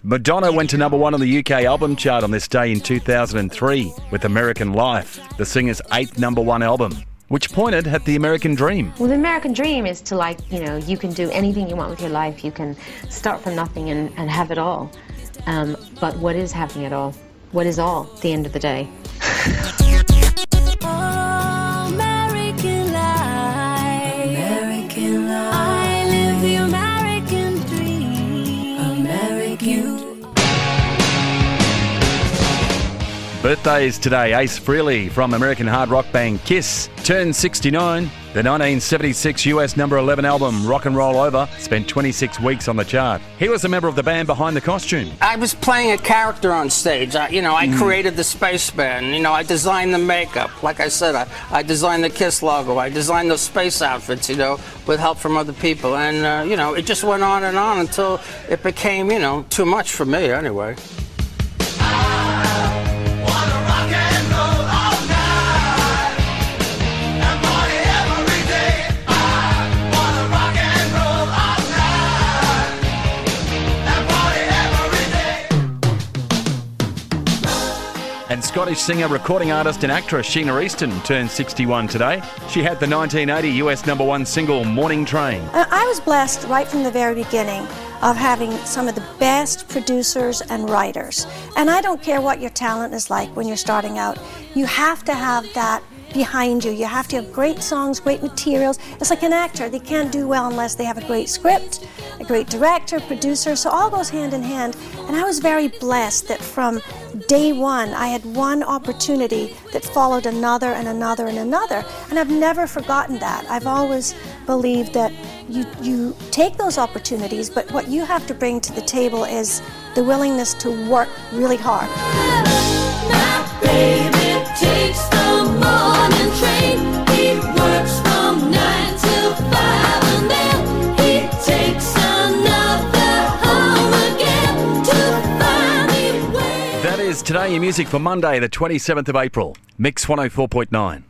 Madonna went to number 1 on the UK album chart on this day in 2003 with American Life, the singer's 8th number 1 album, which pointed at the American dream. Well, the American dream is to you can do anything you want with your life. You can start from nothing and have it all. But what is having it all? What is all at the end of the day? Birthdays today. Ace Frehley from American hard rock band Kiss turned 69. The 1976 US number 11 album Rock and Roll Over spent 26 weeks on the chart. He was a member of the band behind the costume. I was playing a character on stage. I created the spaceman. I designed the makeup. Like I said, I designed the Kiss logo. I designed those space outfits, with help from other people. And, it just went on and on until it became, too much for me anyway. And Scottish singer, recording artist and actress Sheena Easton turned 61 today. She had the 1980 US number 1 single Morning Train. I was blessed right from the very beginning of having some of the best producers and writers. And I don't care what your talent is like when you're starting out. You have to have that behind you. You have to have great songs, great materials. It's like an actor. They can't do well unless they have a great script, a great director, producer. So all goes hand in hand. And I was very blessed that from day one, I had one opportunity that followed another and another and another. And I've never forgotten that. I've always believed that you take those opportunities, but what you have to bring to the table is the willingness to work really hard. My baby takes the morning train. He works from 9 till 5 and then he takes another home again to find me way. That is Today in Music for Monday, the 27th of April. Mix 104.9.